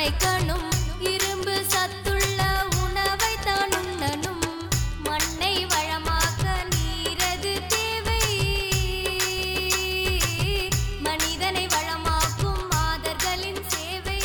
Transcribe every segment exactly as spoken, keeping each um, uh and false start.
உழைக்கணும், இரும்பு சத்துள்ள உணவை தான் உண்ணணும், மண்ணை வளமாக்க நீரது தேவை, மனிதனை வளமாக்கும் மாதர்களின் சேவை.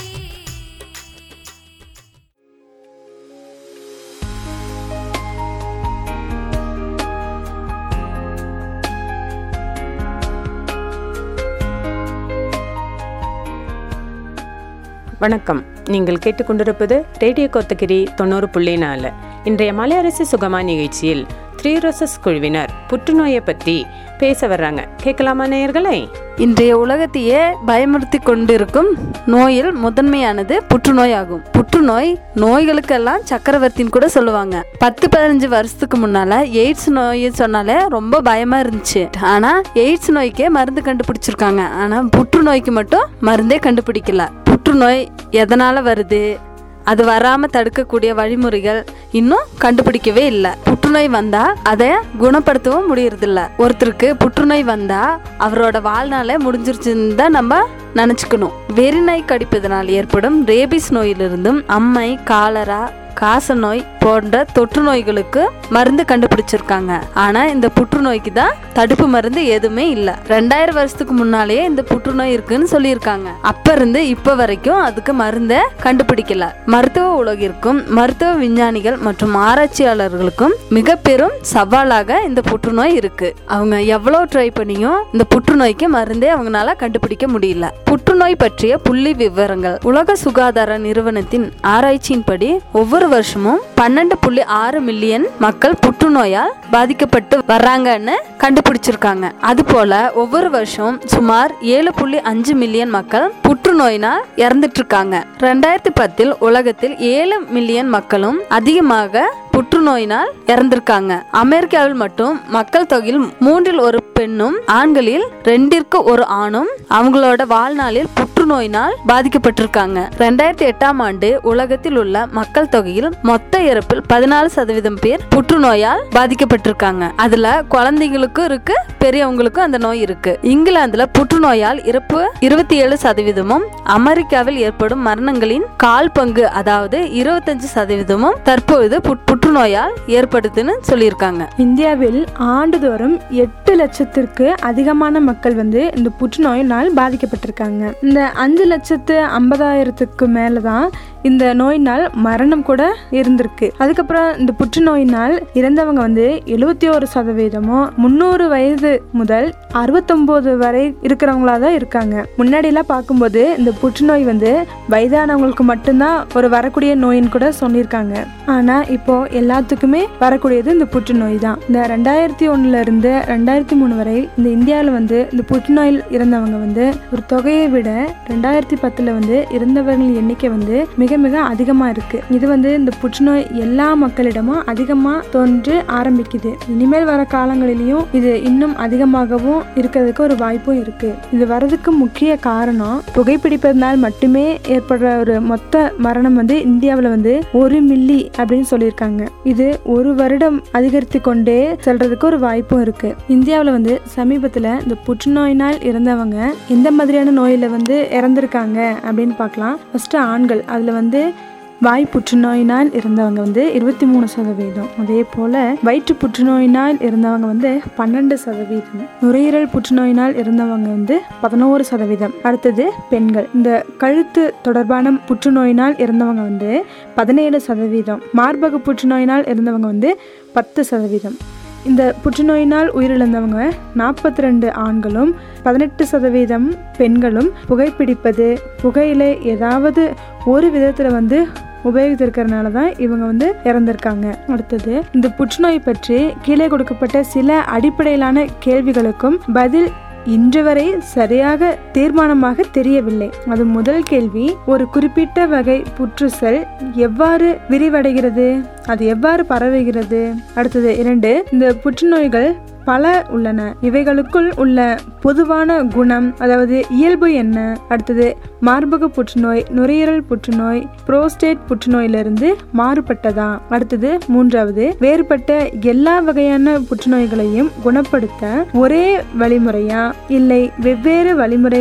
வணக்கம். நீங்கள் கேட்டுக்கொண்டிருப்பது ரேடியோ கோத்தகிரி தொண்ணூறு புள்ளி நாலு. இன்றைய மலையரசி சுகமா நிகழ்ச்சியில் த்ரீ ரோசஸ் குழுவினர் புற்றுநோயை பற்றி பேச வர்றாங்க. கேட்கலாமா நேயர்களே? இன்றைய உலகத்தையே பயமுறுத்தி கொண்டிருக்கும் நோயில் முதன்மையானது புற்றுநோய் ஆகும். புற்றுநோய் நோய்களுக்கெல்லாம் சக்கரவர்த்தின்னு கூட சொல்லுவாங்க. பத்து பதினஞ்சு வருஷத்துக்கு முன்னால எய்ட்ஸ் நோய் சொன்னாலே ரொம்ப பயமா இருந்துச்சு. ஆனா எய்ட்ஸ் நோய்க்கே மருந்து கண்டுபிடிச்சிருக்காங்க. ஆனா புற்றுநோய்க்கு மட்டும் மருந்தே கண்டுபிடிக்கல. புற்றுநோய் எதனால வருது, அது வராம தடுக்கக்கூடிய வழிமுறைகள் இன்னும் கண்டுபிடிக்கவே இல்லை. புற்றுநோய் வந்தா அதை குணப்படுத்தவும் முடியறதில்ல. ஒருத்தருக்கு புற்றுநோய் வந்தா அவரோட வாழ்நாளே முடிஞ்சிருச்சுன்னு தான் நம்ம நினைச்சுக்கணும். வெறிநாய் கடிப்பதனால் ஏற்படும் ரேபிஸ் நோயிலிருந்தும் அம்மை, காலரா, காச நோய் போன்ற தொற்று நோய்களுக்கு மருந்து கண்டுபிடிச்சிருக்காங்க. ஆனா இந்த புற்றுநோய்க்கு தான் தடுப்பு மருந்து எதுவுமே இல்லை. ரெண்டாயிரம் வருஷத்துக்கு முன்னாலேயே இந்த புற்றுநோய் இருக்குன்னு சொல்லியிருக்காங்க. அப்ப இருந்து இப்ப வரைக்கும் அதுக்கு மருந்தை கண்டுபிடிக்கல. மருத்துவ உலகிற்கும் மருத்துவ விஞ்ஞானிகள் மற்றும் ஆராய்ச்சியாளர்களுக்கும் மிக பெரும் சவாலாக இந்த புற்றுநோய் இருக்கு. அவங்க எவ்வளவு ட்ரை பண்ணியும் இந்த புற்றுநோய்க்கு மருந்தே அவங்களால கண்டுபிடிக்க முடியல. புற்றுநோய் பற்றிய புள்ளி விவரங்கள். உலக சுகாதார நிறுவனத்தின் ஆராய்ச்சியின்படி ஒவ்வொரு வருஷமும் பன்னெண்டு புள்ளி ஆறு மில்லியன் மக்கள் புற்றுநோயால் பாதிக்கப்பட்டு வர்றாங்கன்னு கண்டுபிடிச்சிருக்காங்க. அது போல ஒவ்வொரு வருஷம் சுமார் ஏழு புள்ளி அஞ்சு மில்லியன் மக்கள் புற்றுநோயினால் இறந்துட்டு இருக்காங்க. ரெண்டாயிரத்தி பத்தில் உலகத்தில் ஏழு மில்லியன் மக்களும் அதிகமாக புற்றுநோயினால் இறந்திருக்காங்க. அமெரிக்காவில் மட்டும் மக்கள் தொகையில் மூன்றில் ஒரு பெண்ணும் ஆண்களில் ரெண்டிற்கு ஒரு ஆணும் அவங்களோட வாழ்நாளில் புற்றுநோயினால் பாதிக்கப்பட்டிருக்காங்க. ரெண்டாயிரத்தி எட்டாம் ஆண்டு உலகத்தில் உள்ள மக்கள் தொகையில் மொத்த இறப்பில் பதினாலு சதவீதம் பேர் புற்றுநோயால் பாதிக்கப்பட்டிருக்காங்க. அதுல குழந்தைங்களுக்கும் இருக்கு, பெரியவங்களுக்கும் அந்த நோய் இருக்கு. இங்கிலாந்துல புற்றுநோயால் இறப்பு இருபத்தி ஏழு சதவீதமும், அமெரிக்காவில் ஏற்படும் மரணங்களின் கால் பங்கு அதாவது இருபத்தஞ்சு சதவீதமும் தற்போது புற்றுநோயால் ஏற்படுதுன்னு சொல்லியிருக்காங்க. இந்தியாவில் ஆண்டுதோறும் எட்டு லட்சத்திற்கு அதிகமான மக்கள் வந்து இந்த புற்றுநோயினால் பாதிக்கப்பட்டிருக்காங்க. இந்த அஞ்சு லட்சத்து ஐம்பதாயிரத்துக்கு மேலதான் இந்த நோயினால் மரணம் கூட இருந்திருக்கு. அதுக்கப்புறம் இந்த புற்றுநோயினால் இறந்தவங்க வந்து எழுபத்தி ஒரு சதவீதமும் முன்னூறு வயது முதல் அறுபத்தொன்பது வரை இருக்கிறவங்களா தான் இருக்காங்க. முன்னாடி எல்லாம் பார்க்கும்போது இந்த புற்றுநோய் வந்து வயதானவங்களுக்கு மட்டும்தான் ஒரு வரக்கூடிய நோயின்னு கூட சொல்லியிருக்காங்க. ஆனா இப்போ எல்லாத்துக்குமே வரக்கூடியது இந்த புற்றுநோய் தான். இந்த ரெண்டாயிரத்தி ஒண்ணுல இருந்து ரெண்டாயிரத்தி மூணு வரை இந்த இந்தியாவில் வந்து இந்த புற்றுநோயில் இறந்தவங்க வந்து ஒரு தொகையை விட ரெண்டாயிரத்தி பத்துல வந்து இறந்தவர்கள் எண்ணிக்கை வந்து மிக மிக அதிகமா இருக்கு. இது வந்து இந்த புற்றுநோய் எல்லா மக்களிடமும் அதிகமா தோன்று ஆரம்பிக்குது. இனிமேல் வர காலங்களிலையும் இது இன்னும் அதிகமாகவும் இருக்கிறதுக்கு ஒரு வாய்ப்பும் இருக்கு. இது வரதுக்கு முக்கிய காரணம் புகைப்பிடிப்பதனால் மட்டுமே ஏற்படுற ஒரு மொத்த மரணம் வந்து இந்தியாவில் வந்து ஒரு மில்லி அப்படின்னு சொல்லியிருக்காங்க. இது ஒரு வருடம் அதிகரித்து கொண்டே செல்றதுக்கு ஒரு வாய்ப்பும் இருக்கு. இந்தியாவில் வந்து சமீபத்தில் இந்த புற்றுநோயினால் இறந்தவங்க எந்த மாதிரியான நோயில வந்து இறந்திருக்காங்க அப்படின்னு பார்க்கலாம். ஃபர்ஸ்ட் ஆண்கள், அதுல வந்து வாய் புற்றுநோயினால் இருந்தவங்க வந்து இருபத்தி மூணு சதவீதம். அதே போல வயிற்று புற்றுநோயினால் இருந்தவங்க வந்து பன்னெண்டு சதவீதம். நுரையீரல் புற்றுநோயினால் இருந்தவங்க வந்து பதினோரு சதவீதம். அடுத்தது பெண்கள். இந்த கழுத்து தொடர்பான புற்றுநோயினால் இருந்தவங்க வந்து பதினேழு சதவீதம். மார்பக புற்றுநோயினால் இருந்தவங்க வந்து பத்து சதவீதம். இந்த புற்றுநோயினால் உயிரிழந்தவங்க நாற்பத்தி ரெண்டு ஆண்களும் பதினெட்டு சதவீதம் பெண்களும் புகைப்பிடிப்பது, புகையிலை ஏதாவது ஒரு விதத்துல வந்து உபயோகித்திருக்கிறதுனால தான் இவங்க வந்து இறந்திருக்காங்க. அடுத்தது இந்த புற்றுநோய் பற்றி கீழே கொடுக்கப்பட்ட சில அடிப்படையிலான கேள்விகளுக்கும் பதில் இன்று வரை சரியாக தீர்மானமாக தெரியவில்லை. அது முதல் கேள்வி, ஒரு குறிப்பிட்ட வகை புற்றுசெல் எவ்வாறு விரிவடைகிறது, அது எவ்வாறு பரவுகிறது. அடுத்தது இரண்டு, இந்த புற்றுநோய்கள் பல உள்ளன, இவைகளுக்குள் உள்ள பொதுவான குணம் அதாவது இயல்பு என்ன. அடுத்தது மார்பக புற்றுநோய் நுரையீரல் புற்றுநோய் புரோஸ்டேட் புற்றுநோயிலிருந்து மாறுபட்டதா. அடுத்தது மூன்றாவது, வேறுபட்ட எல்லா வகையான புற்றுநோய்களையும் குணப்படுத்த ஒரே வழிமுறையா இல்லை வெவ்வேறு வழிமுறைகள்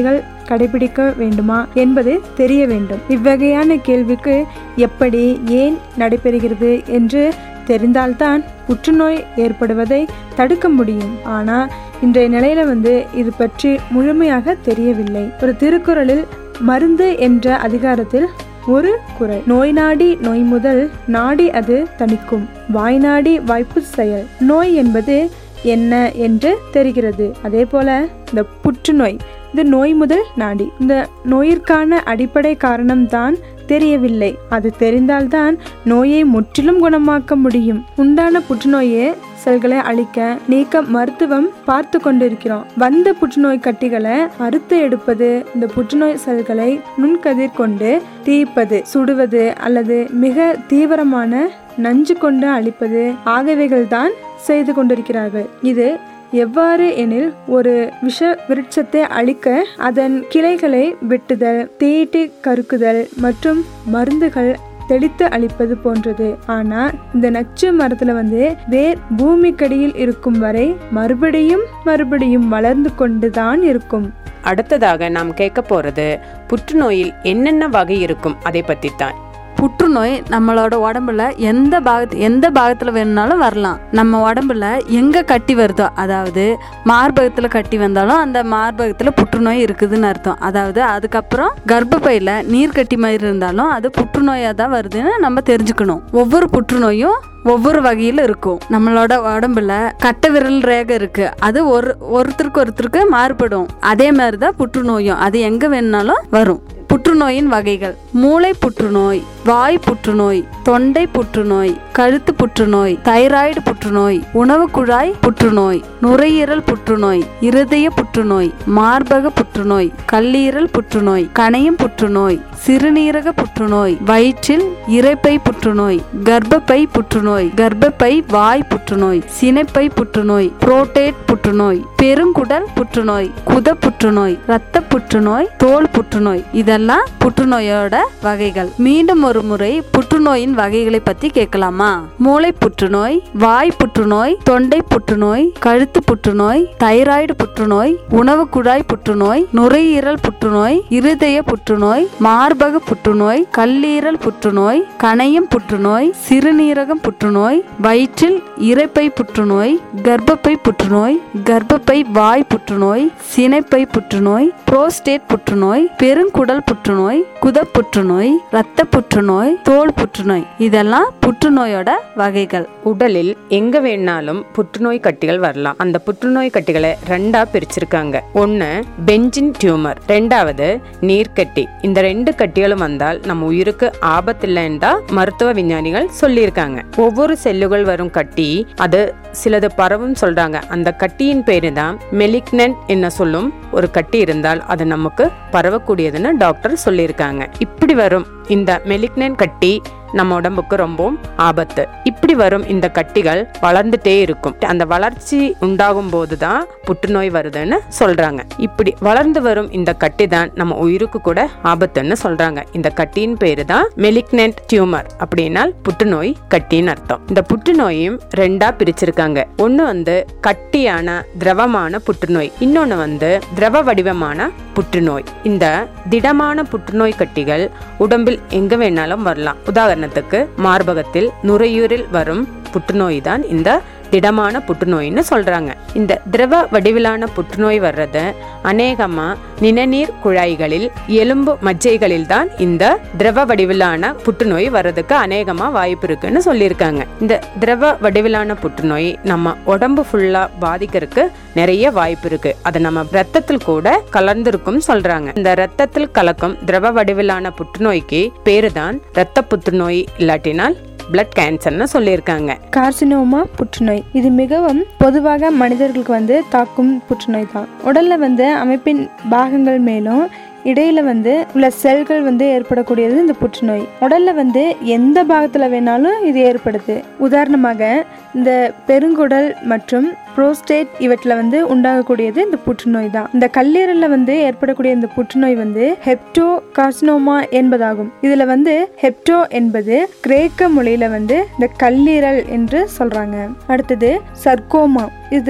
கடைபிடிக்க வேண்டுமா என்பது தெரிய வேண்டும். இவ்வகையான கேள்விக்கு எப்படி, ஏன் நடைபெறுகிறது என்று தெரிந்தால்தான் புற்றுநோய் ஏற்படுவதை தடுக்க முடியும். ஆனால் இன்றைய நிலையில வந்து இது பற்றி முழுமையாக தெரியவில்லை. ஒரு திருக்குறளில் மருந்து என்ற அதிகாரத்தில் ஒரு குறள், நோய் நாடி நோய் முதல் நாடி அது தணிக்கும், வாய் நாடி வாய்ப்பு செயல். நோய் என்பது என்ன என்று தெரிகிறது. அதே போல இந்த புற்றுநோய் இது நோய் முதல் நாடி. இந்த நோயிற்கான அடிப்படை காரணம்தான் தெரியவில்லை. அது தெரிந்தால்தான் நோயை முற்றிலும் குணமாக்க முடியும். உண்டான புற்றுநோயை செல்களை அழிக்க நீக்க மருத்துவம் பார்த்து கொண்டிருக்கிறோம். வந்த புற்றுநோய் கட்டிகளை அறுத்து எடுப்பது, இந்த புற்றுநோய் செல்களை நுண்கதிர் கொண்டு தீர்ப்பது, சுடுவது அல்லது மிக தீவிரமான நஞ்சு கொண்டு அழிப்பது ஆகியவைகள் தான் செய்து கொண்டிருக்கிறார்கள். இது எவ்வாறு எனில், ஒரு விஷ விருட்சத்தை அழிக்க அதன் கிளைகளை வெட்டுதல், தீட்டி கருக்குதல் மற்றும் மருந்துகள் தெளித்து அழிப்பது போன்றது. ஆனா இந்த நச்சு மரத்துல வந்து வேர் பூமிக்கடியில் இருக்கும் வரை மறுபடியும் மறுபடியும் வளர்ந்து கொண்டுதான் இருக்கும். அடுத்ததாக நாம் கேட்க போறது புற்றுநோயில் என்னென்ன வகை இருக்கும் அதை பத்தி தான். புற்றுநோய் நம்மளோட உடம்புல எந்த பாகத்து எந்த பாகத்தில் வேணும்னாலும் வரலாம். நம்ம உடம்புல எங்கே கட்டி வருதோ, அதாவது மார்பகத்தில் கட்டி வந்தாலும் அந்த மார்பகத்தில் புற்றுநோய் இருக்குதுன்னு அர்த்தம். அதாவது அதுக்கப்புறம் கர்ப்பப்பையில் நீர் கட்டி மாதிரி இருந்தாலும் அது புற்றுநோயாக தான் வருதுன்னு நம்ம தெரிஞ்சுக்கணும். ஒவ்வொரு புற்றுநோயும் ஒவ்வொரு வகையில் இருக்கும். நம்மளோட உடம்புல கட்ட விரல் ரேகை இருக்கு, அது ஒரு ஒருத்தருக்கு ஒருத்தருக்கு மாறுபடும். அதே மாதிரி தான் புற்றுநோயும், அது எங்க வேணும்னாலும் வரும். புற்றுநோயின் வகைகள்: மூளை புற்றுநோய், வாய் புற்றுநோய், தொண்டை புற்றுநோய், கழுத்து புற்றுநோய், தைராய்டு புற்றுநோய், உணவு குழாய் புற்றுநோய், நுரையீரல் புற்றுநோய், இருதய புற்றுநோய், மார்பக புற்றுநோய், கல்லீரல் புற்றுநோய், கணையம் புற்றுநோய், சிறுநீரக புற்றுநோய், வயிற்றில் இரைப்பை புற்றுநோய், கர்ப்பப்பை புற்றுநோய், கர்ப்பப்பை வாய் புற்றுநோய், சினைப்பை புற்றுநோய், புரோஸ்டேட் புற்றுநோய், பெருங்குடல் புற்றுநோய், குத புற்றுநோய், இரத்த புற்றுநோய், தோல் புற்றுநோய். இதெல்லாம் புற்றுநோயோட வகைகள். மீண்டும் ஒரு முறை புற்றுநோயின் வகைகளை பத்தி கேட்கலாமா? மூளை புற்றுநோய், வாய் புற்றுநோய், தொண்டை புற்றுநோய், கழுத்து புற்றுநோய், தைராய்டு புற்றுநோய், உணவு குழாய் புற்றுநோய், நுரையீரல் புற்றுநோய், இருதய புற்றுநோய், மார்பக புற்றுநோய், கல்லீரல் புற்றுநோய், கணையம் புற்றுநோய், சிறுநீரகம் புற்றுநோய், வயிற்றில் இரைப்பை புற்றுநோய், கர்ப்பப்பை புற்றுநோய், கர்ப்பப்பை வாய் புற்றுநோய், சினைப்பை புற்றுநோய், புரோஸ்டேட் புற்றுநோய், பெருங்குடல் புற்றுநோய், குத புற்றுநோய், இரத்த புற்றுநோய், தோல் புற்றுநோய். இதெல்லாம் புற்றுநோயோட வகைகள். உடலில் எங்க வேணாலும் புற்றுநோய் கட்டிகள் வரலாம். அந்த புற்றுநோய் கட்டிகளை ரெண்டா பிரிச்சிருக்காங்க. ஒன்னு பெஞ்சின் டியூமர், ரெண்டாவது நீர்க்கட்டி. இந்த ரெண்டு கட்டிகளும் வந்தால் நம்ம உயிருக்கு ஆபத்தில்லைன்னு தான் மருத்துவ விஞ்ஞானிகள் சொல்லியிருக்காங்க. ஒவ்வொரு செல்லுகள் வரும் கட்டி அது சிலது பரவும் சொல்றாங்க. அந்த கட்டியின் பேரு தான் மெலிக்னன்ட் என்ன சொல்லும். ஒரு கட்டி இருந்தால் அது நமக்கு பரவக்கூடியதுன்னு டாக்டர் சொல்லியிருக்காங்க. இப்படி வரும் இந்த மெலிக்னன்ட் கட்டி நம்ம உடம்புக்கு ரொம்பவும் ஆபத்து. இப்படி வரும் இந்த கட்டிகள் வளர்ந்துட்டே இருக்கும். அந்த வளர்ச்சி உண்டாகும் போதுதான் புற்றுநோய் வருதுன்னு சொல்றாங்க. இப்படி வளர்ந்து வரும் இந்த கட்டி தான் நம்ம உயிருக்கு கூட ஆபத்துன்னு சொல்றாங்க. இந்த கட்டியின் பேரு தான் மெலிக்னன்ட் டியூமர், அப்படின்னா புற்றுநோய் கட்டின்னு அர்த்தம். இந்த புற்றுநோயும் ரெண்டா பிரிச்சிருக்காங்க. ஒண்ணு வந்து கட்டியான திரவமான புற்றுநோய், இன்னொன்னு வந்து திரவ வடிவமான புற்றுநோய். இந்த திடமான புற்றுநோய் கட்டிகள் உடம்பில் எங்க வேணாலும் வரலாம். உதாரணத்துக்கு மார்பகத்தில், நுரையீரலில் வரும் புற்றுநோய் தான் இந்த திடமான புற்றுநோய்னு சொல்றாங்க. இந்த திரவ வடிவிலான புற்றுநோய் வர்றது அநேகமா நிணநீர் குழாய்களில், எலும்பு மஜ்ஜைகளில் தான் இந்த திரவ வடிவிலான புற்றுநோய் வர்றதுக்கு அநேகமா வாய்ப்பு இருக்குன்னு சொல்லியிருக்காங்க. இந்த திரவ வடிவிலான புற்றுநோய் நம்ம உடம்பு ஃபுல்லா பாதிக்கிறதுக்கு நிறைய வாய்ப்பு இருக்கு. அது நம்ம ரத்தத்தில் கூட கலந்திருக்கும் சொல்றாங்க. இந்த ரத்தத்தில் கலக்கும் திரவ வடிவிலான புற்றுநோய்க்கு பேரு தான் இரத்த புற்றுநோய், இல்லாட்டினால் பிளட் கேன்சர்னு சொல்லியிருக்காங்க. கார்சினோமா புற்றுநோய் இது மிகவும் பொதுவாக மனிதர்களுக்கு வந்து தாக்கும் புற்றுநோய் தான். உடல்ல வந்து அமைப்பின் பாகங்கள் மேலும் இடையில வந்து உள்ள செல்கள் வந்து ஏற்படக்கூடியது இந்த புற்றுநோய். உடல்ல வந்து எந்த பாகத்துல வேணாலும் இது ஏற்படுது. உதாரணமாக இந்த பெருங்குடல் மற்றும் புரோஸ்டேட் இவற்றில் வந்து உண்டாகக்கூடியது இந்த புற்றுநோய் தான். இந்த கல்லீரல்ல வந்து ஏற்படக்கூடிய இந்த புற்றுநோய் வந்து ஹெப்டோ கார்சினோமா என்பதாகும். இதுல வந்து ஹெப்டோ என்பது கிரேக்க மொழியில வந்து இந்த கல்லீரல் என்று சொல்றாங்க. அடுத்தது சர்க்கோமா, இது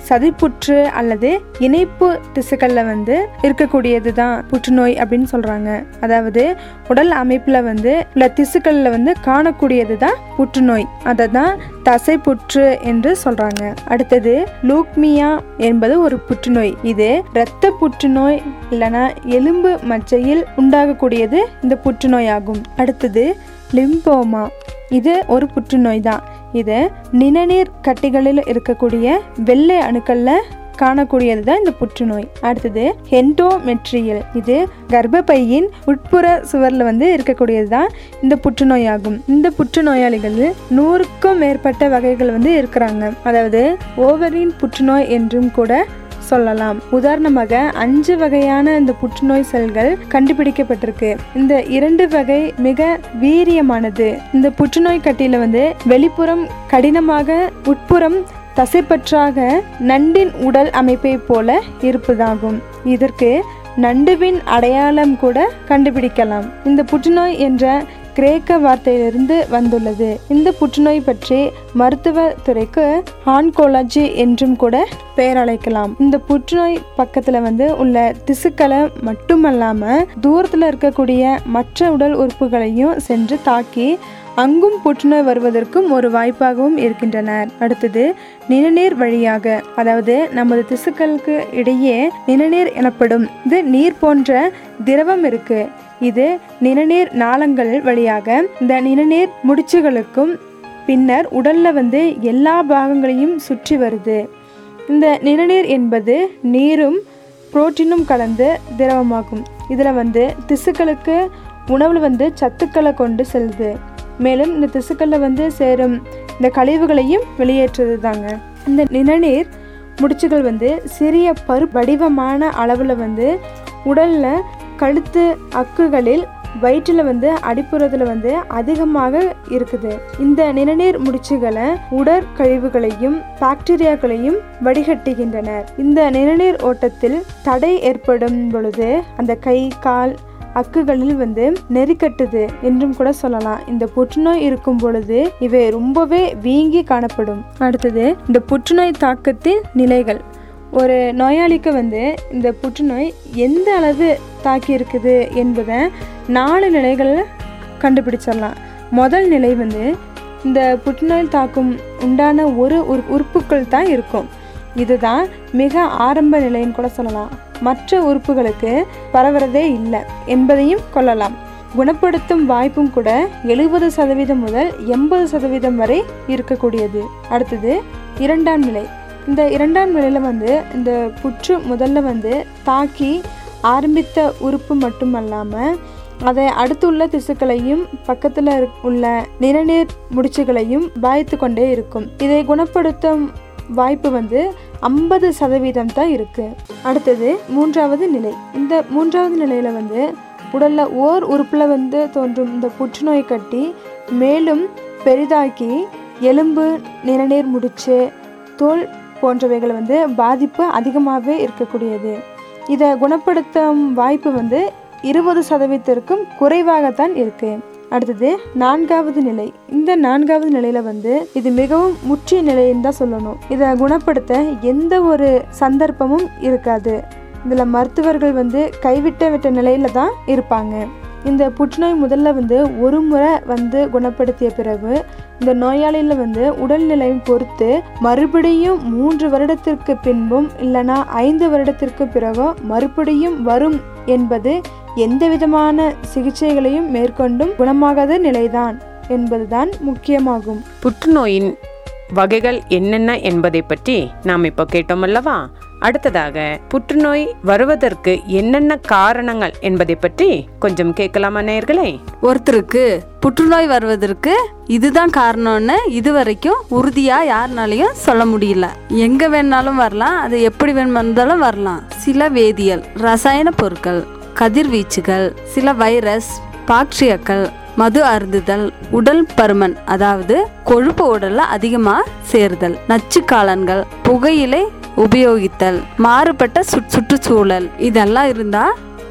சதைப்புற்று அல்லது இணைப்பு திசுக்கள்ல வந்து இருக்கக்கூடியது தான் புற்றுநோய் அப்படின்னு சொல்றாங்க. அதாவது உடல் அமைப்புல வந்து உள்ள திசுக்கள்ல வந்து காணக்கூடியது தான் புற்றுநோய். அதை தான் தசைப்புற்று என்று சொல்றாங்க. அடுத்தது லூக்மியா என்பது ஒரு புற்றுநோய். இது இரத்த புற்றுநோய் இல்லைன்னா எலும்பு மச்சையில் உண்டாகக்கூடியது இந்த புற்றுநோய் ஆகும். அடுத்தது லிம்போமா, இது ஒரு புற்றுநோய் தான். இது நிணநீர் கட்டிகளில் இருக்கக்கூடிய வெள்ளை அணுக்கள்ல காணக்கூடியது தான் இந்த புற்றுநோய். அடுத்தது எண்டோமெட்ரியல், இது கர்ப்பப்பையின் உட்புற சுவர்ல வந்து இருக்கக்கூடியது தான் இந்த புற்றுநோய் ஆகும். இந்த புற்றுநோயாளிகள் நூறுக்கும் மேற்பட்ட வகைகள் வந்து இருக்கிறாங்க. அதாவது ஓவரின் புற்றுநோய் என்றும் கூட சொல்லலாம். உதாரணமாக அஞ்சு வகையான இந்த புற்றுநோய் செல்கள் கண்டுபிடிக்கப்பட்டிருக்கு. இந்த இரண்டு வகை மிக வீரியமானது. இந்த புற்றுநோய் கட்டியில வந்து வெளிப்புறம் கடினமாக, உட்புறம் தசைப்பற்றாக நண்டின் உடல் அமைப்பை போல இருப்பதாகும். இதற்கு நண்டுவின் அடையாளம் கூட கண்டுபிடிக்கலாம். இந்த புற்றுநோய் என்ற கிரேக்க வார்த்தையிலிருந்து வந்துள்ளது. இந்த புற்றுநோய் பற்றி மருத்துவ துறைக்கு ஆன்கோலஜி என்றும் கூட பெயர் அழைக்கலாம். இந்த புற்றுநோய் பக்கத்துல வந்து உள்ள திசுக்களை மட்டுமல்லாம தூரத்துல இருக்கக்கூடிய மற்ற உடல் உறுப்புகளையும் சென்று தாக்கி அங்கும் புற்றுநோய் வருவதற்கும் ஒரு வாய்ப்பாகவும் இருக்கின்றனர். அடுத்தது நிணநீர் வழியாக, அதாவது நமது திசுக்களுக்கு இடையே நிணநீர் எனப்படும் இது நீர் போன்ற திரவம் இருக்கு. இது நிணநீர் நாளங்கள் வழியாக இந்த நிணநீர் முடிச்சுகளுக்கும் பின்னர் உடல்ல வந்து எல்லா பாகங்களையும் சுற்றி வருது. இந்த நிணநீர் என்பது நீரும் புரோட்டீனும் கலந்து திரவமாகும். இதில் வந்து திசுக்களுக்கு உணவில் வந்து சத்துக்களை கொண்டு செல்லுது. மேலும் இந்த திசுக்களில் வந்து சேரும் இந்த கழிவுகளையும் வெளியேற்றுறது தாங்க. இந்த நிணநீர் முடிச்சுகள் வந்து சிறிய பரு வடிவமான அளவில் வந்து உடலில் கழுத்து அக்குகளில் வயிற்றில் வந்து அடிப்புறத்தில் வந்து அதிகமாக இருக்குது. இந்த நிணநீர் முடிச்சுகளை உடற்கழிவுகளையும் பாக்டீரியாக்களையும் வடிகட்டுகின்றனர். இந்த நிணநீர் ஓட்டத்தில் தடை ஏற்படும் பொழுது அந்த கை கால் அக்குகளில் வந்து நெறிக்கட்டுது என்றும் கூட சொல்லலாம். இந்த புற்றுநோய் இருக்கும் பொழுது இவை ரொம்பவே வீங்கி காணப்படும். அடுத்தது இந்த புற்றுநோய் தாக்கத்தின் நிலைகள். ஒரு நோயாளிக்கு வந்து இந்த புற்றுநோய் எந்த அளவு தாக்கி இருக்குது என்பதை நாலு நிலைகளில் கண்டுபிடிச்சிடலாம். முதல் நிலை வந்து இந்த புற்றுநோய் தாக்கும் உண்டான ஒரு உறுப்புகள் தான் இருக்கும். இதுதான் மிக ஆரம்ப நிலைன்னு கூட சொல்லலாம். மற்ற உறுப்புகளுக்கு பரவுறதே இல்லை என்பதையும் கொள்ளலாம். குணப்படுத்தும் வாய்ப்பும் கூட எழுபது சதவீதம் முதல் எண்பது சதவீதம் வரை இருக்கக்கூடியது. அடுத்தது இரண்டாம் நிலை. இந்த இரண்டாம் நிலையில் வந்து இந்த புற்று முதல்ல வந்து தாக்கி ஆரம்பித்த உறுப்பு மட்டுமல்லாமல் அதை அடுத்துள்ள திசுக்களையும் பக்கத்தில் உள்ள நிணநீர் முடிச்சுகளையும் பாதித்து கொண்டே இருக்கும். இதை குணப்படுத்தும் வாய்ப்பு வந்து ஐம்பது சதவீதம் தான் இருக்கு. அடுத்தது மூன்றாவது நிலை. இந்த மூன்றாவது நிலையில வந்து உடல்ல ஓர் உறுப்புல வந்து தோன்றும் இந்த புற்றுநோய் கட்டி மேலும் பெரிதாக்கி எலும்பு, நிணநீர் முடிச்சு, தோல் போன்றவைகள் வந்து பாதிப்பு அதிகமாகவே இருக்கக்கூடியது. இதை குணப்படுத்தும் வாய்ப்பு வந்து இருபது சதவீதத்திற்கும் குறைவாகத்தான் இருக்கு. அடுத்தது நான்காவது நிலை. இந்த நான்காவது நிலையில வந்து இது மிகவும் முற்றிய நிலைன்னு தான் சொல்லணும். இதை குணப்படுத்த எந்த ஒரு சந்தர்ப்பமும் இருக்காது. இதுல மருத்துவர்கள் வந்து கைவிட்ட விட்ட நிலையில தான் இருப்பாங்க. இந்த புற்றுநோய் முதல்ல வந்து ஒரு முறை வந்து குணப்படுத்திய பிறகு இந்த நோயாளியில வந்து உடல்நிலையும் பொறுத்து மறுபடியும் மூன்று வருடத்திற்கு பின்பும் இல்லைனா ஐந்து வருடத்திற்கு பிறகோ மறுபடியும் வரும் என்பது எந்த விதமான சிகிச்சைகளையும் மேற்கொண்டும் குணமாகாத நிலைதான் என்பதுதான் முக்கியமாகும். புற்றுநோயின் வகைகள் என்னென்ன என்பதை பற்றி நாம் இப்போ கேட்டோம் அல்லவா? அடுத்ததாக புற்றுநோய் வருவதற்கு என்னென்ன காரணங்கள் என்பதை பற்றி கொஞ்சம் கேட்கலாமா நேயர்களே? ஒருத்தருக்கு புற்றுநோய் வருவதற்கு இதுதான் காரணம்னு இதுவரைக்கும் உறுதியா யாருனாலையும் சொல்ல முடியல. எங்க வேணாலும் வரலாம், அது எப்படி வேணுமானாலும் வரலாம். சில வேதியியல், ரசாயன பொருட்கள், கதிர்வீச்சுகள், சில வைரஸ், பாக்டீரியாக்கள், மது அருந்துதல், உடல் பருமன் அதாவது கொழுப்பு உடல்ல அதிகமா சேருதல், நச்சு காலன்கள், புகையிலை உபயோகித்தல், மாறுபட்ட சுற்றுச்சூழல் இதெல்லாம் இருந்தா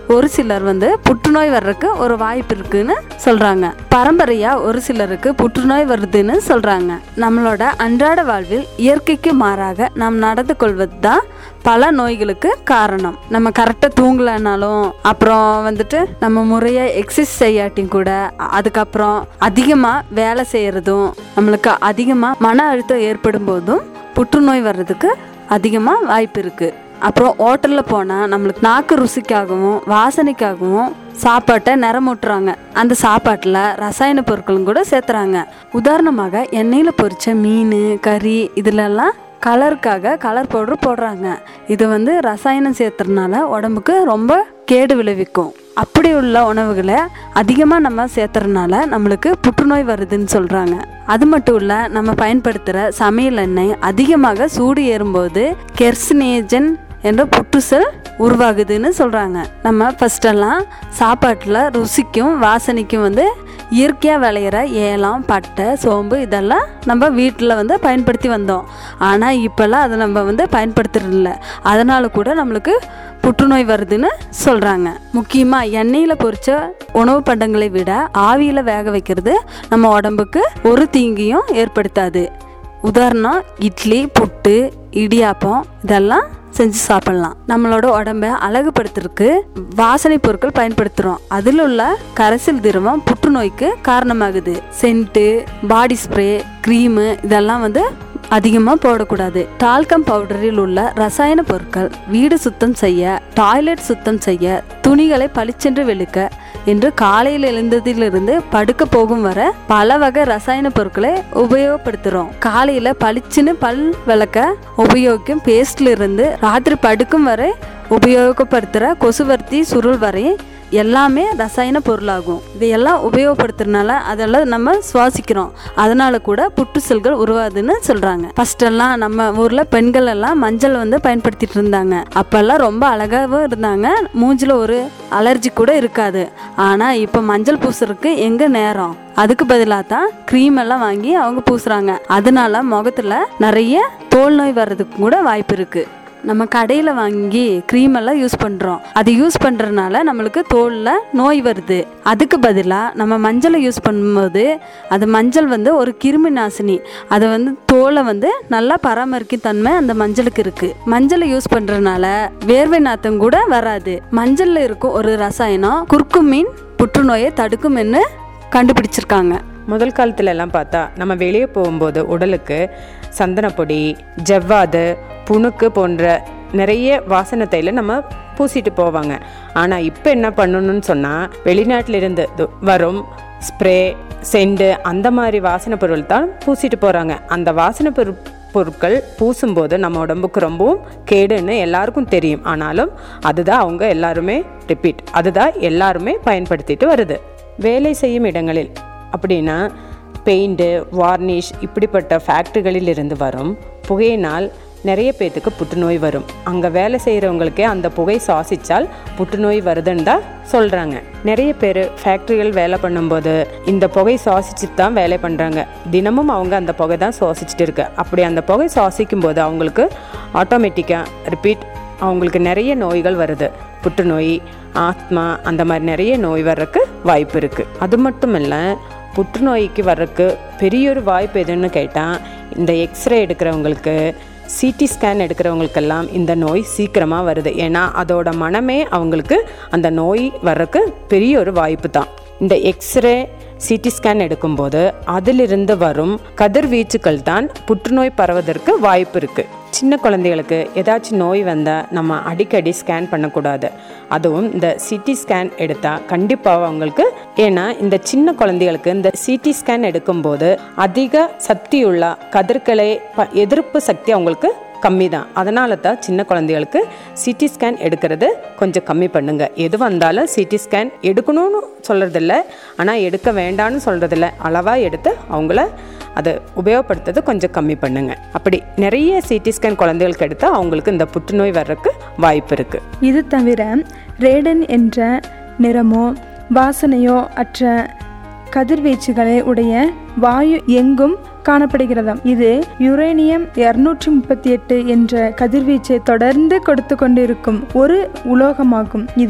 ஒரு சிலர் வந்து புற்றுநோய் வர்றதுக்கு ஒரு வாய்ப்பு இருக்குன்னு சொல்றாங்க. பரம்பரையா ஒரு சிலருக்கு புற்றுநோய் வருதுன்னு சொல்றாங்க. நம்மளோட அன்றாட வாழ்வில் இயற்கைக்கு மாறாக நாம் நடந்து கொள்வது தான் பல நோய்களுக்கு காரணம். நம்ம கரெக்டாக தூங்கலைனாலும், அப்புறம் வந்துட்டு நம்ம முறையாக எக்ஸசைஸ் செய்யாட்டியும் கூட, அதுக்கப்புறம் அதிகமாக வேலை செய்கிறதும், நம்மளுக்கு அதிகமாக மன அழுத்தம் ஏற்படும் போதும் புற்றுநோய் வர்றதுக்கு அதிகமாக வாய்ப்பு இருக்குது. அப்புறம் ஹோட்டலில் போனால் நம்மளுக்கு நாக்கு ருசிக்காகவும் வாசனைக்காகவும் சாப்பாட்டை நிறமூட்டுறாங்க. அந்த சாப்பாட்டில் ரசாயன பொருட்களும் கூட சேர்த்துறாங்க. உதாரணமாக எண்ணெயில் பொரிச்ச மீன், கறி இதிலெல்லாம் கலருக்காக கலர் பவுடர் போடுறாங்க. இது வந்து ரசாயனம் சேர்த்துறதுனால உடம்புக்கு ரொம்ப கேடு விளைவிக்கும். அப்படி உள்ள உணவுகளை அதிகமாக நம்ம சேர்த்துறதுனால நம்மளுக்கு புற்றுநோய் வருதுன்னு சொல்கிறாங்க. அது மட்டும் இல்லை, நம்ம பயன்படுத்துகிற சமையல் எண்ணெய் அதிகமாக சூடு ஏறும்போது கெர்சினேஜன் என்ற புற்றுசெல் உருவாகுதுன்னு சொல்கிறாங்க. நம்ம ஃபஸ்ட்டெல்லாம் சாப்பாட்டில் ருசிக்கும் வாசனைக்கும் வந்து இயற்கையாக விளையிற ஏலம், பட்டை, சோம்பு இதெல்லாம் நம்ம வீட்டில் வந்து பயன்படுத்தி வந்தோம். ஆனால் இப்போல்லாம் அதை நம்ம வந்து பயன்படுத்துறதில்ல. அதனால கூட நம்மளுக்கு புற்றுநோய் வருதுன்னு சொல்கிறாங்க. முக்கியமாக எண்ணெயில் பொரிச்ச உணவு பண்டங்களை விட ஆவியில் வேக வைக்கிறது நம்ம உடம்புக்கு ஒரு தீங்கையும் ஏற்படுத்தாது. உதாரணம் இட்லி, புட்டு, இடியாப்பம் இதெல்லாம் செஞ்சு சாப்பிடலாம். நம்மளோட உடம்பை அழகுபடுத்துறதுக்கு வாசனை பொருட்கள் பயன்படுத்துகிறோம். அதில் உள்ள கரைசல் திரவம் புற்றுநோய்க்கு காரணமாகுது. சென்ட்டு, பாடி ஸ்ப்ரே, க்ரீமு இதெல்லாம் வந்து அதிகமாக போடக்கூடாது. டால்கம் பவுடரில் உள்ள ரசாயன பொருட்கள் வீடு சுத்தம் செய்ய, டாய்லெட் சுத்தம் செய்ய, துணிகளை பளிச்சென்று வெளுக்க என்று காலையில் எழுந்ததிலிருந்து படுக்க போகும் வரை பல வகை ரசாயன பொருட்களை உபயோகப்படுத்துகிறோம். காலையில் பளிச்சுன்னு பல் விளக்க உபயோகிக்கும் பேஸ்ட்ல இருந்து ராத்திரி படுக்கும் வரை உபயோகப்படுத்துகிற கொசுவர்த்தி சுருள் வரை எல்லாமே ரசாயன பொருளாகும். இதையெல்லாம் உபயோகப்படுத்துறதுனால அதெல்லாம் நம்ம சுவாசிக்கிறோம். அதனால கூட புற்று செல்கள் உருவாதுன்னு சொல்றாங்க. ஃபர்ஸ்ட் எல்லாம் நம்ம ஊர்ல பெண்கள் எல்லாம் மஞ்சள் வந்து பயன்படுத்திட்டு இருந்தாங்க. அப்பெல்லாம் ரொம்ப அழகாவும் இருந்தாங்க, மூஞ்சில ஒரு அலர்ஜி கூட இருக்காது. ஆனா இப்ப மஞ்சள் பூசுறதுக்கு எங்க நேரம், அதுக்கு பதிலாக தான் க்ரீம் எல்லாம் வாங்கி அவங்க பூசுறாங்க. அதனால முகத்துல நிறைய தோல் நோய் வர்றதுக்கு கூட வாய்ப்பு இருக்கு. நம்ம கடையில் வாங்கி க்ரீம் எல்லாம் யூஸ் பண்ணுறோம். அது யூஸ் பண்ணுறதுனால நம்மளுக்கு தோலில் நோய் வருது. அதுக்கு பதிலாக நம்ம மஞ்சளை யூஸ் பண்ணும்போது அது மஞ்சள் வந்து ஒரு கிருமி நாசினி. அதை வந்து தோலை வந்து நல்லா பராமரிக்கும் தன்மை அந்த மஞ்சளுக்கு இருக்குது. மஞ்சளை யூஸ் பண்ணுறதுனால வேர்வை நாத்தம் கூட வராது. மஞ்சளில் இருக்கும் ஒரு ரசாயனம் குர்குமின் புற்றுநோயை தடுக்கும்னு கண்டுபிடிச்சிருக்காங்க. முதல் காலத்துல எல்லாம் பார்த்தா நம்ம வெளியே போகும்போது உடலுக்கு சந்தனப்பொடி, ஜவ்வாது, புணுக்கு போன்ற நிறைய வாசனை தைல நம்ம பூசிட்டு போவாங்க. ஆனால் இப்போ என்ன பண்ணணும்னு சொன்னால் வெளிநாட்டிலிருந்து வரும் ஸ்ப்ரே, செண்டு அந்த மாதிரி வாசனை பொருள் தான் பூசிட்டு போகிறாங்க. அந்த வாசனை பொரு பொருட்கள் பூசும்போது நம்ம உடம்புக்கு ரொம்பவும் கேடுன்னு எல்லாருக்கும் தெரியும். ஆனாலும் அதுதான் அவங்க எல்லாருமே ரிப்பீட் அதுதான் எல்லாருமே பயன்படுத்திட்டு வருது. வேலை செய்யும் இடங்களில் அப்படின்னா பெயிண்ட்டு, வார்னிஷ் இப்படிப்பட்ட ஃபேக்ட்ரிகளில் இருந்து வரும் புகையினால் நிறைய பேர்த்துக்கு புற்றுநோய் வரும். அங்கே வேலை செய்கிறவங்களுக்கே அந்த புகை சுவாசித்தால் புற்றுநோய் வருதுன்னு தான் சொல்கிறாங்க. நிறைய பேர் ஃபேக்ட்ரிகள் வேலை பண்ணும்போது இந்த புகை சுவாசிச்சுட்டு தான் வேலை பண்ணுறாங்க. தினமும் அவங்க அந்த புகை தான் சுவாசிச்சுட்டு இருக்கு. அப்படி அந்த புகை சுவாசிக்கும் போது அவங்களுக்கு ஆட்டோமேட்டிக்காக ரிப்பீட் அவங்களுக்கு நிறைய நோய்கள் வருது. புற்றுநோய், ஆஸ்மா அந்த மாதிரி நிறைய நோய் வர்றதுக்கு வாய்ப்பு இருக்குது. அது மட்டும் இல்லை, புற்றுநோய்க்கு வர்றதுக்கு பெரிய ஒரு வாய்ப்பு எதுன்னு கேட்டால் இந்த எக்ஸ்ரே எடுக்கிறவங்களுக்கு, சிடி ஸ்கேன் எடுக்கிறவங்களுக்கெல்லாம் இந்த நோய் சீக்கிரமாக வருது. ஏன்னா அதோட மனமே அவங்களுக்கு அந்த நோய் வர்றதுக்கு பெரிய ஒரு வாய்ப்பு தான். இந்த எக்ஸ்ரே, சிடி ஸ்கேன் எடுக்கும்போது அதிலிருந்து வரும் கதிர்வீச்சுக்கள் தான் புற்றுநோய் பரவதற்கு வாய்ப்பு இருக்குது. சின்ன குழந்தைகளுக்கு ஏதாச்சும் நோய் வந்தால் நம்ம அடிக்கடி ஸ்கேன் பண்ணக்கூடாது. அதுவும் இந்த சிடி ஸ்கேன் எடுத்தால் கண்டிப்பாக அவங்களுக்கு, ஏன்னா இந்த சின்ன குழந்தைகளுக்கு இந்த சிடி ஸ்கேன் எடுக்கும்போது அதிக சக்தியுள்ள கதிர்களை எதிர்ப்பு சக்தி அவங்களுக்கு கம்மி தான். அதனால தான் சின்ன குழந்தைகளுக்கு சிடி ஸ்கேன் எடுக்கிறது கொஞ்சம் கம்மி பண்ணுங்க. எது வந்தாலும் சிடி ஸ்கேன் எடுக்கணும்னு சொல்கிறதில்ல, ஆனால் எடுக்க வேண்டாம்னு சொல்கிறதில்ல. அளவாக எடுத்து அவங்கள அதை உபயோகப்படுத்துறது கொஞ்சம் கம்மி பண்ணுங்க. அப்படி நிறைய சிடி ஸ்கேன் குழந்தைகளுக்கு எடுத்தால் அவங்களுக்கு இந்த புற்றுநோய் வர்றதுக்கு வாய்ப்பு இருக்குது. இது தவிர ரேடன் என்ற நிறமோ வாசனையோ அற்ற கதிர்வீச்சுகளை உடைய வாயு எங்கும் காணப்படுகிறதாம். இது யுரேனியம் இருநூற்றி முப்பத்தி எட்டு என்ற கதிர்வீச்சை தொடர்ந்து கொடுத்து கொண்டிருக்கும் ஒரு உலோகமாகும். இது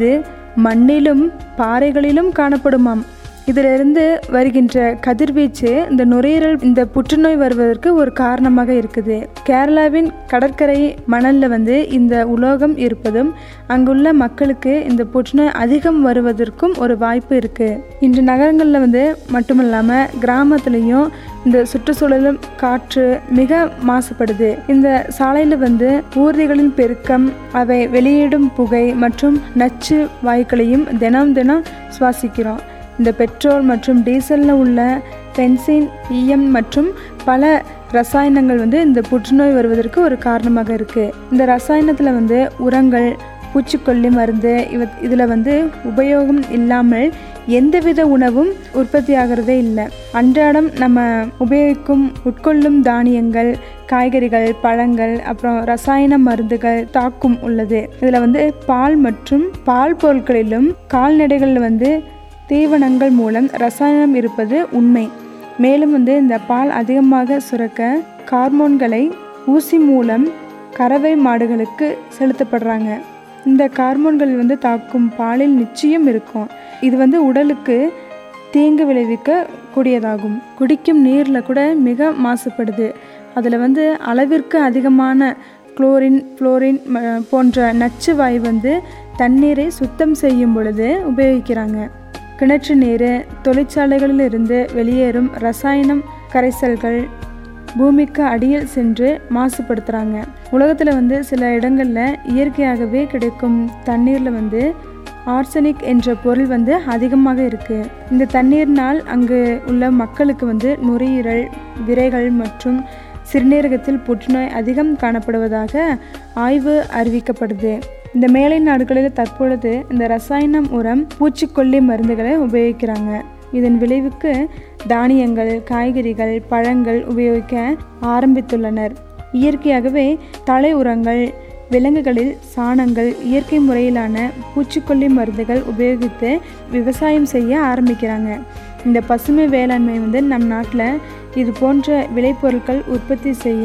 மண்ணிலும் பாறைகளிலும் காணப்படுமாம். இதிலிருந்து வருகின்ற கதிர்வீச்சு இந்த நுரையீரல் இந்த புற்றுநோய் வருவதற்கு ஒரு காரணமாக இருக்குது. கேரளாவின் கடற்கரை மணல்ல வந்து இந்த உலோகம் இருப்பதும் அங்குள்ள மக்களுக்கு இந்த புற்றுநோய் அதிகம் வருவதற்கும் ஒரு வாய்ப்பு இருக்கு. இன்று நகரங்களில் வந்து மட்டுமல்லாமல் கிராமத்துலேயும் இந்த சுற்றுச்சூழலும் காற்று மிக மாசுபடுது. இந்த சாலையில் வந்து ஊர்திகளின் பெருக்கம், அவை வெளியிடும் புகை மற்றும் நச்சு வாயுக்களையும் தினம் தினம் சுவாசிக்கிறோம். இந்த பெட்ரோல் மற்றும் டீசலில் உள்ள பென்சின், ஈயம் மற்றும் பல ரசாயனங்கள் வந்து இந்த புற்றுநோய் வருவதற்கு ஒரு காரணமாக இருக்குது. இந்த ரசாயனத்தில் வந்து உரங்கள், பூச்சிக்கொல்லி மருந்து இவ இதில் வந்து உபயோகம் இல்லாமல் எந்தவித உணவும் உற்பத்தி ஆகிறதே இல்லை. அன்றாடம் நம்ம உபயோகிக்கும் உட்கொள்ளும் தானியங்கள், காய்கறிகள், பழங்கள், அப்புறம் ரசாயன மருந்துகள் தாக்கும் உள்ளது. இதில் வந்து பால் மற்றும் பால் பொருட்களிலும் கால்நடைகளில் வந்து தீவனங்கள் மூலம் ரசாயனம் இருப்பது உண்மை. மேலும் வந்து இந்த பால் அதிகமாக சுரக்க ஹார்மோன்களை ஊசி மூலம் கறவை மாடுகளுக்கு செலுத்தப்படுறாங்க. இந்த ஹார்மோன்கள் வந்து தாக்கும் பாலில் நிச்சயம் இருக்கும். இது வந்து உடலுக்கு தீங்கு விளைவிக்க கூடியதாகும். குடிக்கும் நீரில் கூட மிக மாசுபடுது. அதில் வந்து அளவிற்கு அதிகமான குளோரின், புளோரின் போன்ற நச்சு வாயு வந்து தண்ணீரை சுத்தம் செய்யும் பொழுது உபயோகிக்கிறாங்க. கிணற்று நீர், தொழிற்சாலைகளில் இருந்து வெளியேறும் ரசாயனம் கரைசல்கள் பூமிக்கு அடியில் சென்று மாசுபடுத்துகிறாங்க. உலகத்தில் வந்து சில இடங்களில் இயற்கையாகவே கிடைக்கும் தண்ணீரில் வந்து ஆர்சனிக் என்ற பொருள் வந்து அதிகமாக இருக்குது. இந்த தண்ணீர்னால் அங்கு உள்ள மக்களுக்கு வந்து நுரையீரல், விரைகள் மற்றும் சிறுநீரகத்தில் புற்றுநோய் அதிகம் காணப்படுவதாக ஆய்வு அறிவிக்கப்படுது. இந்த மேலை நாடுகளில் தற்பொழுது இந்த ரசாயனம், உரம், பூச்சிக்கொல்லி மருந்துகளை உபயோகிக்கிறாங்க. இதன் விளைவுக்கு தானியங்கள், காய்கறிகள், பழங்கள் உபயோகிக்க ஆரம்பித்துள்ளனர். இயற்கையாகவே தலை உரங்கள், விலங்குகளில் சாணங்கள், இயற்கை முறையிலான பூச்சிக்கொல்லி மருந்துகள் உபயோகித்து விவசாயம் செய்ய ஆரம்பிக்கிறாங்க. இந்த பசுமை வேளாண்மை வந்து நம் நாட்டில் இது போன்ற விளைபொருட்கள் உற்பத்தி செய்ய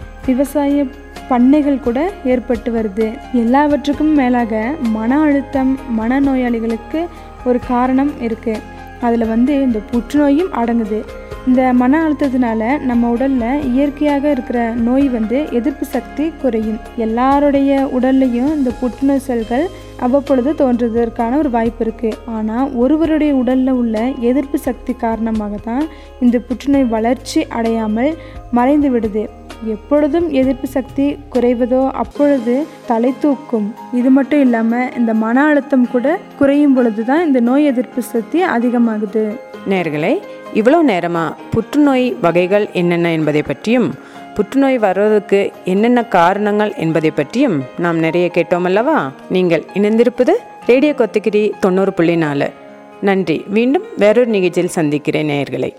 விவசாய பண்ணைகள் கூட ஏற்பட்டு வருது. எல்லாவற்றுக்கும் மேலாக மன அழுத்தம், மனநோயாளிகளுக்கு ஒரு காரணம் இருக்குது. அதில் வந்து இந்த புற்றுநோயும் அடங்குது. இந்த மன அழுத்தத்தினால நம்ம உடலில் இயற்கையாக இருக்கிற நோய் வந்து எதிர்ப்பு சக்தி குறையும். எல்லாருடைய உடல்லையும் இந்த புற்றுநோய் செல்கள் அவ்வப்பொழுது தோன்றுவதற்கான ஒரு வாய்ப்பு இருக்குது. ஆனால் ஒருவருடைய உடலில் உள்ள எதிர்ப்பு சக்தி காரணமாக தான் இந்த புற்றுநோய் வளர்ச்சி அடையாமல் மறைந்து விடுது. எப்பொழுதும் எதிர்ப்பு சக்தி குறைவதோ அப்பொழுது தலை தூக்கும். இது மட்டும் இல்லாமல் இந்த மன அழுத்தம் கூட குறையும் பொழுது தான் இந்த நோய் எதிர்ப்பு சக்தி அதிகமாகுது. நேயர்களே, இவ்வளோ நேரமாக புற்றுநோய் வகைகள் என்னென்ன என்பதை பற்றியும், புற்றுநோய் வருவதற்கு என்னென்ன காரணங்கள் என்பதை பற்றியும் நாம் நிறைய கேட்டோம் அல்லவா? நீங்கள் இணைந்திருப்பது ரேடியோ கொத்தகிரி தொண்ணூறு புள்ளி நாலு. நன்றி. மீண்டும் வேறொரு நிகழ்ச்சியில் சந்திக்கிறேன் நேயர்களை.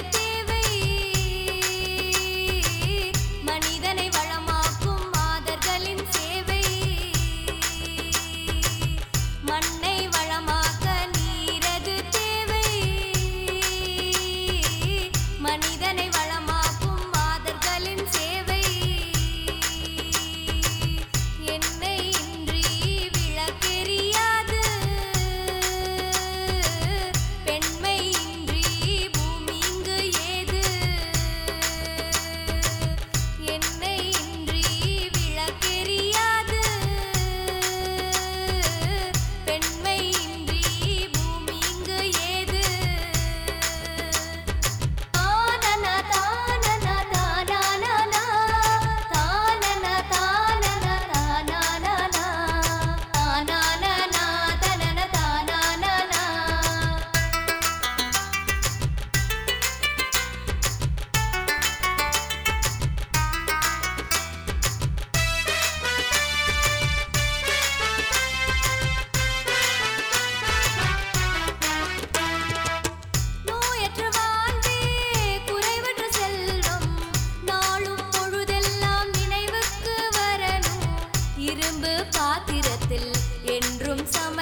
மனிதனை வளமாக்கும் மாதர்கள்